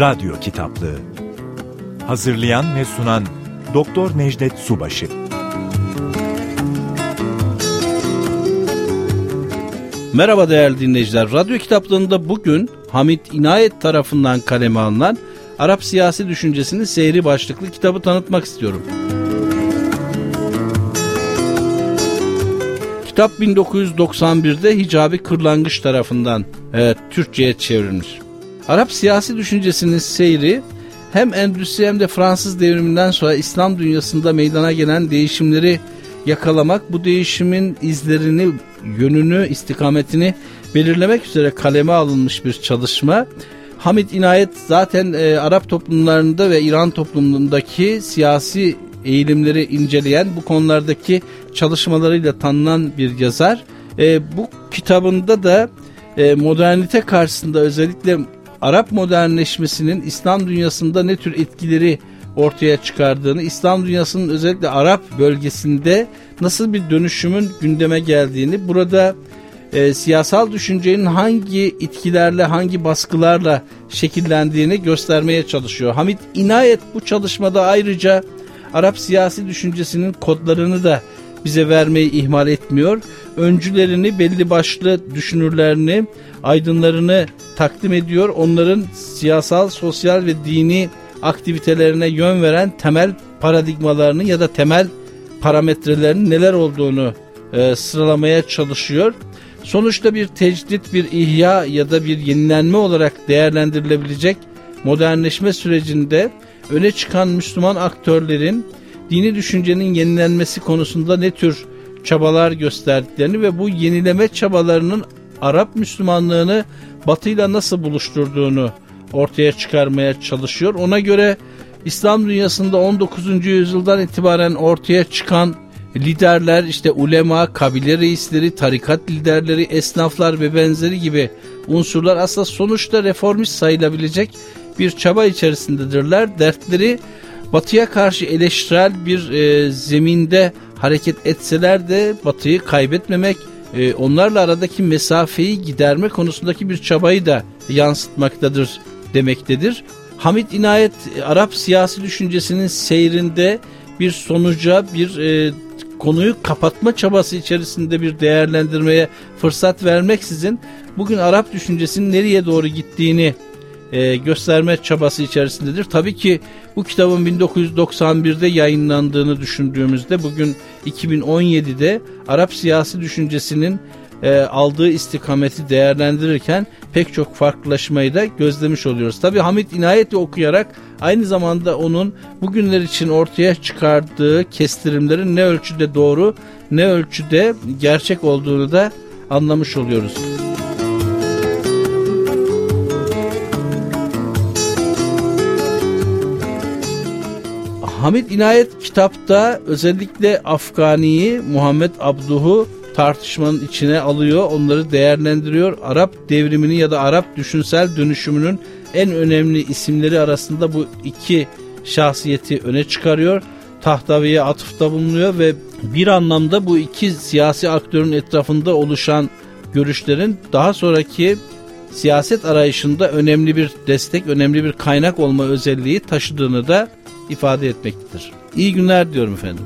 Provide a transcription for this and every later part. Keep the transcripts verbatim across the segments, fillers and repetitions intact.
Radyo Kitaplığı. Hazırlayan ve sunan Doktor Necdet Subaşı. Merhaba değerli dinleyiciler. Radyo Kitaplığı'nda bugün Hamit İnayet tarafından kaleme alınan Arap Siyasi Düşüncesinin Seyri başlıklı kitabı tanıtmak istiyorum. Kitap bin dokuz yüz doksan birde Hicabi Kırlangıç tarafından evet, Türkçe'ye çevrilmiş. Arap Siyasi Düşüncesinin Seyri hem Endüstri hem de Fransız devriminden sonra İslam dünyasında meydana gelen değişimleri yakalamak, bu değişimin izlerini, yönünü, istikametini belirlemek üzere kaleme alınmış bir çalışma. Hamit İnayet zaten e, Arap toplumlarında ve İran toplumundaki siyasi eğilimleri inceleyen, bu konulardaki çalışmalarıyla tanınan bir yazar. E, bu kitabında da e, modernite karşısında özellikle Arap modernleşmesinin İslam dünyasında ne tür etkileri ortaya çıkardığını, İslam dünyasının özellikle Arap bölgesinde nasıl bir dönüşümün gündeme geldiğini, burada e, siyasal düşüncenin hangi etkilerle, hangi baskılarla şekillendiğini göstermeye çalışıyor. Hamit İnayet bu çalışmada ayrıca Arap siyasi düşüncesinin kodlarını da bize vermeyi ihmal etmiyor. Öncülerini, belli başlı düşünürlerini, aydınlarını takdim ediyor. Onların siyasal, sosyal ve dini aktivitelerine yön veren temel paradigmalarını ya da temel parametrelerinin neler olduğunu e, sıralamaya çalışıyor. Sonuçta bir tecdit, bir ihya ya da bir yenilenme olarak değerlendirilebilecek modernleşme sürecinde öne çıkan Müslüman aktörlerin dini düşüncenin yenilenmesi konusunda ne tür çabalar gösterdiklerini ve bu yenileme çabalarının Arap Müslümanlığını Batı'yla nasıl buluşturduğunu ortaya çıkarmaya çalışıyor. Ona göre İslam dünyasında on dokuzuncu yüzyıldan itibaren ortaya çıkan liderler, işte ulema, kabile reisleri, tarikat liderleri, esnaflar ve benzeri gibi unsurlar aslında sonuçta reformist sayılabilecek bir çaba içerisindedirler. Dertleri Batı'ya karşı eleştirel bir e, zeminde hareket etseler de Batı'yı kaybetmemek, e, onlarla aradaki mesafeyi giderme konusundaki bir çabayı da yansıtmaktadır demektedir. Hamit İnayet Arap siyasi düşüncesinin seyrinde bir sonuca, bir e, konuyu kapatma çabası içerisinde bir değerlendirmeye fırsat vermeksizin bugün Arap düşüncesinin nereye doğru gittiğini e, gösterme çabası içerisindedir. Tabii ki bu kitabın bin dokuz yüz doksan birde yayınlandığını düşündüğümüzde bugün iki bin on yedide Arap siyasi düşüncesinin e, aldığı istikameti değerlendirirken pek çok farklılaşmayı da gözlemiş oluyoruz. Tabii Hamit İnayet'i okuyarak aynı zamanda onun bugünler için ortaya çıkardığı kestirimlerin ne ölçüde doğru, ne ölçüde gerçek olduğunu da anlamış oluyoruz. Hamit İnayet kitapta özellikle Afgani'yi, Muhammed Abduh'u tartışmanın içine alıyor, onları değerlendiriyor. Arap devrimini ya da Arap düşünsel dönüşümünün en önemli isimleri arasında bu iki şahsiyeti öne çıkarıyor. Tahtavi'ye atıfta bulunuyor ve bir anlamda bu iki siyasi aktörün etrafında oluşan görüşlerin daha sonraki siyaset arayışında önemli bir destek, önemli bir kaynak olma özelliği taşıdığını da ifade etmektedir. İyi günler diyorum efendim.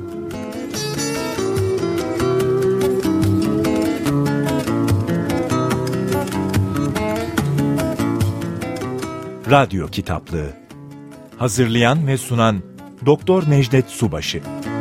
Radyo Kitaplığı. Hazırlayan ve sunan Doktor Necdet Subaşı.